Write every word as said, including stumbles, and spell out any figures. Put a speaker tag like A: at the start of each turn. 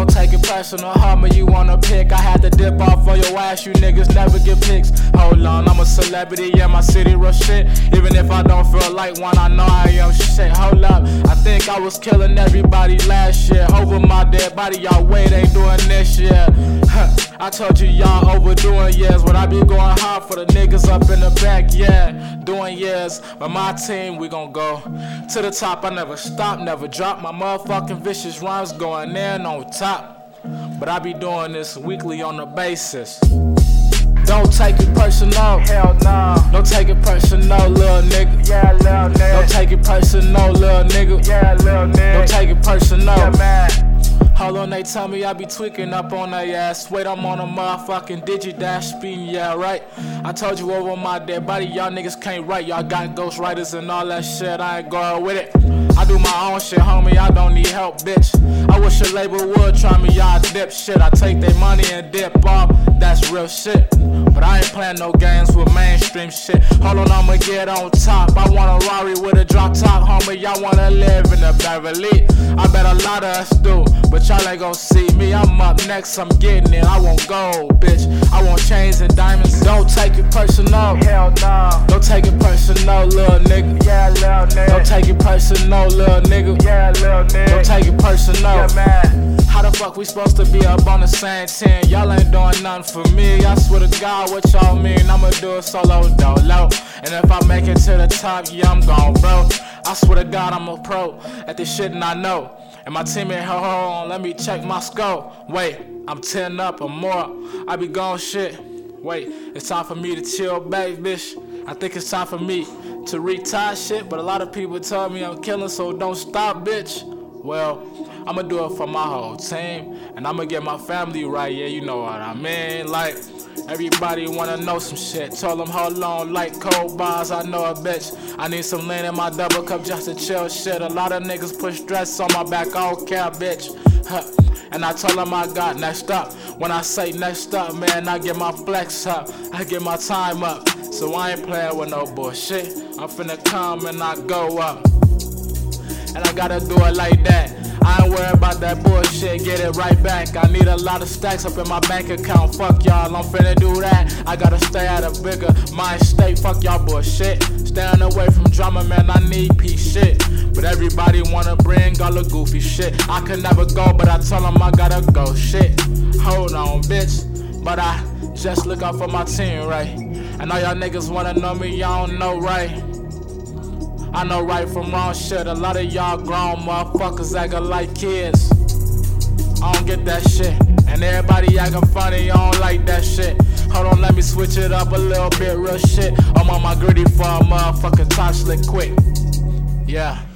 A: Don't take it personal, homie, you wanna pick. I had to dip off on your ass, you niggas never get pics. Hold on, I'm a celebrity, yeah, my city real shit. Even if I don't feel like one, I know I am shit. Hold up, I think I was killing everybody last year. Over my dead body, y'all wait, ain't doing this year. Huh. I told you y'all overdoing years, but I be going hard for the niggas up in the back, yeah. Doing years, but my team, we gon' go to the top. I never stop, never drop. My motherfucking vicious rhymes going in on top. But I be doing this weekly on the basis. Don't take it personal, hell no. Don't take it personal, little nigga. Yeah, little nigga. Don't take it personal, little nigga. Yeah, little nigga. Don't take it personal. Yeah, man. Hold on, they tell me I be tweaking up on their ass. Wait, I'm on a motherfucking digi-dash speeding, yeah, right? I told you over my dead body, y'all niggas can't write. Y'all got ghostwriters and all that shit, I ain't going with it. I do my own shit, homie, I don't need help, bitch. I wish a label would try me, y'all dip shit. I take their money and dip off, that's real shit. But I ain't playing no games with mainstream shit. Hold on, I'ma get on top. I want a Rari with a drop top, homie. Y'all wanna live in the Beverly. I bet a lot of us do, but y'all ain't gon' see me. I'm up next, I'm getting it. I want gold, bitch. I want chains and diamonds. Don't take it personal, hell no. Don't take it personal, little nigga. Yeah, little nigga. Don't take it personal, little nigga. Yeah, little nigga. Don't take it personal. Yeah, man. How the fuck we supposed to be up on the same team? Y'all ain't doing nothing for me. I swear to God, what y'all mean? I'ma do it solo, dolo. And if I make it to the top, yeah, I'm gone, bro. I swear to God, I'm a pro at this shit and I know. And my team in, hold on, let me check my score. Wait, I'm ten up or more. I be gone shit. Wait, it's time for me to chill back, bitch. I think it's time for me to retire shit. But a lot of people tell me I'm killing, so don't stop, bitch. Well, I'ma do it for my whole team, and I'ma get my family right, yeah, you know what I mean. Like, everybody wanna know some shit. Told them hold on, like cold bars, I know a bitch. I need some lean in my double cup just to chill shit. A lot of niggas put stress on my back, I don't care, bitch. Huh. And I told them I got next up. When I say next up, man, I get my flex up, I get my time up. So I ain't playing with no bullshit. I'm finna come and I go up. And I gotta do it like that. I ain't worried about that bullshit, get it right back. I need a lot of stacks up in my bank account. Fuck y'all, I'm finna do that. I gotta stay at a bigger mind state. Fuck y'all bullshit. Staying away from drama, man, I need peace shit. But everybody wanna bring all the goofy shit. I could never go, but I tell them I gotta go shit. Hold on, bitch. But I just look out for my team, right? And all y'all niggas wanna know me, y'all don't know, right? I know right from wrong shit. A lot of y'all grown motherfuckers acting like kids. I don't get that shit. And everybody acting funny, I don't like that shit. Hold on, let me switch it up a little bit, real shit. I'm on my gritty for a motherfucking top slick quick. Yeah.